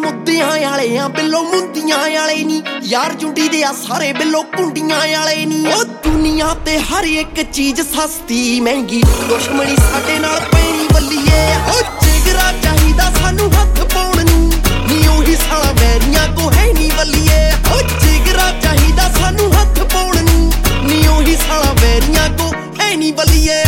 ਮੁੱਦਿਆਂ ਵਾਲੇ ਆ ਬਿੱਲੋ ਮੁੰਦੀਆਂ ਵਾਲੇ ਨੀ ਯਾਰ ਜੁੰਡੀ ਦੇ ਆ ਸਾਰੇ ਬਿੱਲੋ ਕੁੰਡੀਆਂ ਵਾਲੇ ਨੀ ਉਹ ਦੁਨੀਆ ਤੇ ਹਰ ਇੱਕ ਚੀਜ਼ ਸਸਤੀ ਮਹਿੰਗੀ ਦੁਸ਼ਮਣੀ ਸਾਡੇ ਨਾਲ ਪੈਣੀ ਬੱਲੀਏ ਉਹ ਜਿਗਰਾ ਚਾਹੀਦਾ ਸਾਨੂੰ ਹੱਥ ਪਾਉਣ ਨੂੰ ਨੀ ਉਹੀ ਸਾਲਾ ਵੈਰੀਆਂ ਕੋ ਹੈ ਨੀ ਬੱਲੀਏ ਉਹ ਜਿਗਰਾ ਚਾਹੀਦਾ ਸਾਨੂੰ ਹੱਥ ਪਾਉਣ ਨੂੰ ਨੀ ਉਹੀ ਸਾਲਾ ਵੈਰੀਆਂ ਕੋ ਹੈ ਨੀ ਬੱਲੀਏ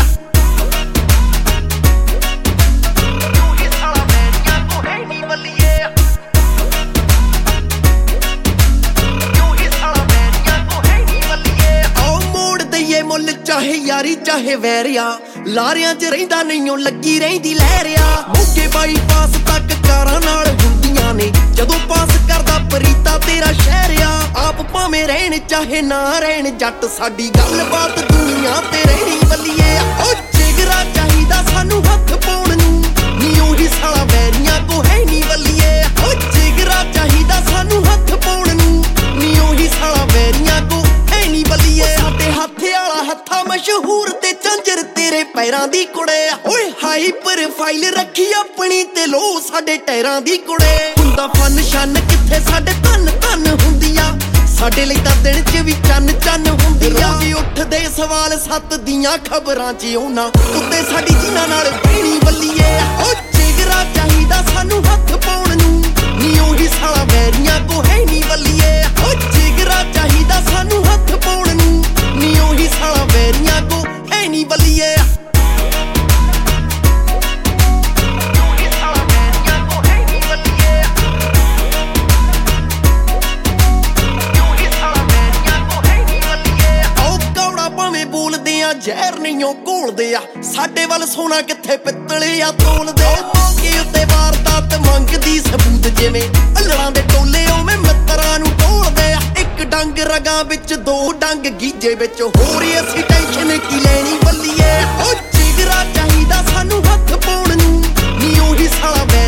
ਮੁੱਲ ਚਾਹੇ ਯਾਰੀ ਚਾਹੇ ਵੈਰਿਆ ਲਾਰਿਆਂ 'ਚ ਰਹਿੰਦਾ ਨਹੀਂ ਉਹ ਲੱਗੀ ਰਹਿੰਦੀ ਲਹਿਰਿਆ ਮੋਗੇ ਬਾਈਪਾਸ ਤੱਕ ਕਾਰਾਂ ਨਾਲ ਹੁੰਦੀਆਂ ਨੇ ਜਦੋਂ ਪਾਸ ਕਰਦਾ ਪਰੀਤਾ ਤੇਰਾ ਸ਼ਹਿਰਿਆ ਆਪ ਭਾਵੇਂ ਰਹਿਣ ਚਾਹੇ ਨਾ ਰਹਿਣ ਜੱਟ ਸਾਡੀ ਗੱਲਬਾਤ ਦੁਨੀਆ ਤੇ ਰਹਿਣੀ ਬੱਲੀਏ ਉਹ ਜਿਗਰਾ ਚਾਹੀਦਾ ਸਾਨੂੰ ਹੱਥ ਪਾਉਣ ਨੂੰ ਨੀ ਉਹੀ ਸਾਲਾ ਵੈਰੀਆਂ ਕੋ ਹੈ ਨੀ ਬੱਲੀਏ ਉਹ ਜਿਗਰਾ ਚਾਹੀਦਾ ਸਾਨੂੰ ਹੱਥ ਪਾਉਣ ਨੂੰ ਨੀ ਉਹੀ ਸਾਲਾ ਵੈਰੀਆਂ ਕੋ ਹੈ ਨੀ ਬੱਲੀਏ ਸਾਡੇ ਹੱਥ ਹੱਥਾਂ ਮਸ਼ਹੂਰ ਤੇ ਝਾਂਜਰ ਤੇਰੇ ਪੈਰਾਂ ਦੀ ਕੁੜੇ ਓਏ ਹਾਈ ਪ੍ਰੋਫਾਈਲ ਰੱਖੀ ਆਪਣੀ ਤੇ ਲੋ ਸਾਡੇ ਟੈਰਾਂ ਦੀ ਕੁੜੇ ਹੁੰਦਾ ਫਨ ਸ਼ਨ ਕਿੱਥੇ ਸਾਡੇ ਧੰਨ ਧੰਨ ਹੁੰਦੀਆਂ ਸਾਡੇ ਲਈ ਤਾਂ ਦਿਨ 'ਚ ਵੀ ਚੰਨ ਚੰਨ ਹੁੰਦੀਆਂ ਰੋਜ਼ ਉੱਠਦੇ ਸਵਾਲ ਸੱਤ ਦੀਆਂ ਖਬਰਾਂ 'ਚ ਉਹਨਾਂ ਉੱਤੇ ਸਾਡੀ ਜਿਨ੍ਹਾਂ ਨਾਲ ਬਹਿਣੀ ਬੱਲੀਏ ਓ ਜਿਗਰਾ ਚਾਹੀਦਾ ਸਾਨੂੰ ਹੱਥ ਪਾਉਣ ਨੂੰ ਨੀ ਉਹੀ ਸਾਲਾ ਵੈਰੀਆਂ ਕੋ ਹੈ ਨੀ ਬੱਲੀਏ ਓ ਜਿਗਰਾ ਚਾਹੀਦਾ ਸਾਨੂੰ ਹੱਥ ਪਾਉਣ ਨੂੰ ਨੀ ਉਹੀ ਸਾਲਾ ਵੈਰੀਆਂ ਕੋ ਹੈ ਨੀ ਬੱਲੀਏ ਜ਼ਹਿਰ ਨਹੀਂ ਉਹ ਘੋਲਦੇ ਆ ਸਾਡੇ ਵੱਲ ਸੋਨਾ ਕਿੱਥੇ ਪਿੱਤਲੇ ਆ ਤੋਲਦੇ ਮੌਕੇ ਉੱਤੇ ਵਾਰਦਾਤ ਮੰਗਦੀ ਸਬੂਤ ਜਿਵੇਂ ਅਲੜਾਂ ਦੇ ਟੋਲੇ ਉਵੇਂ ਮਿੱਤਰਾਂ ਨੂੰ ਢੋਲਦੇ ਆ ਇੱਕ ਡੰਗ ਰਗਾਂ ਵਿੱਚ ਦੋ ਡੰਗ ਗੀਜੇ ਵਿੱਚ ਹੋਰ ਅਸੀਂ ਟੈਨਸ਼ਨ ਕੀ ਲੈਣੀ ਬੱਲੀਏ ਉਹ ਜਿਗਰਾ ਚਾਹੀਦਾ ਸਾਨੂੰ ਹੱਥ ਪਾਉਣ ਨੂੰ ਨੀ ਉਹੀ ਸਾਲਾ